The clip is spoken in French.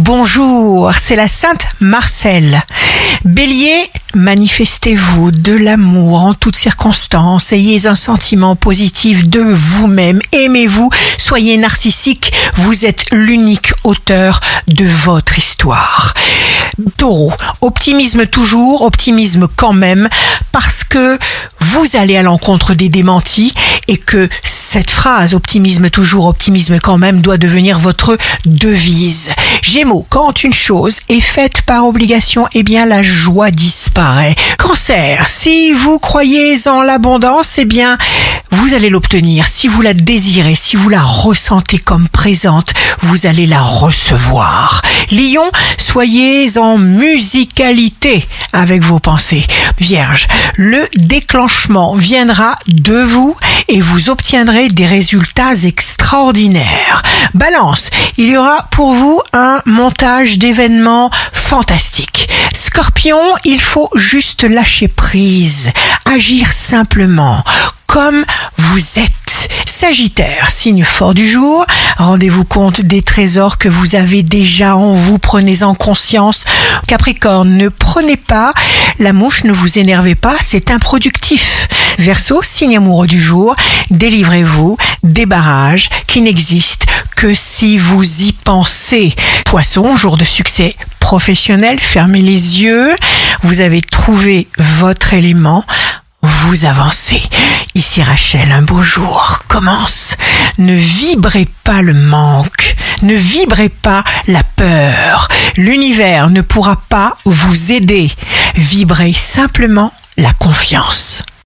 bonjour, c'est la Sainte Marcelle. Bélier, manifestez-vous de l'amour en toutes circonstances, ayez un sentiment positif de vous-même, aimez-vous, soyez narcissique, vous êtes l'unique auteur de votre histoire. Taureau, optimisme toujours, optimisme quand même, parce que vous allez à l'encontre des démentis et que cette phrase optimisme toujours, optimisme quand même doit devenir votre devise. Gémeaux, quand une chose est faite par obligation, eh bien la joie disparaît. Cancer, si vous croyez en l'abondance, eh bien vous allez l'obtenir. Si vous la désirez, si vous la ressentez comme présente, vous allez la recevoir. Lion, soyez en musicalité avec vos pensées. Vierge, le déclenchement viendra de vous et vous obtiendrez des résultats extraordinaires. Balance, il y aura pour vous un montage d'événements fantastiques. Scorpion, il faut juste lâcher prise, agir simplement, comme vous êtes. Sagittaire, signe fort du jour, rendez-vous compte des trésors que vous avez déjà en vous, prenez-en conscience. Capricorne, ne prenez pas la mouche, ne vous énervez pas, c'est improductif. Verseau, signe amoureux du jour, délivrez-vous des barrages qui n'existent que si vous y pensez. Poisson, jour de succès professionnel, fermez les yeux, vous avez trouvé votre élément, vous avancez. Ici Rachel, un beau jour commence. Ne vibrez pas le manque, ne vibrez pas la peur. L'univers ne pourra pas vous aider. Vibrez simplement la confiance.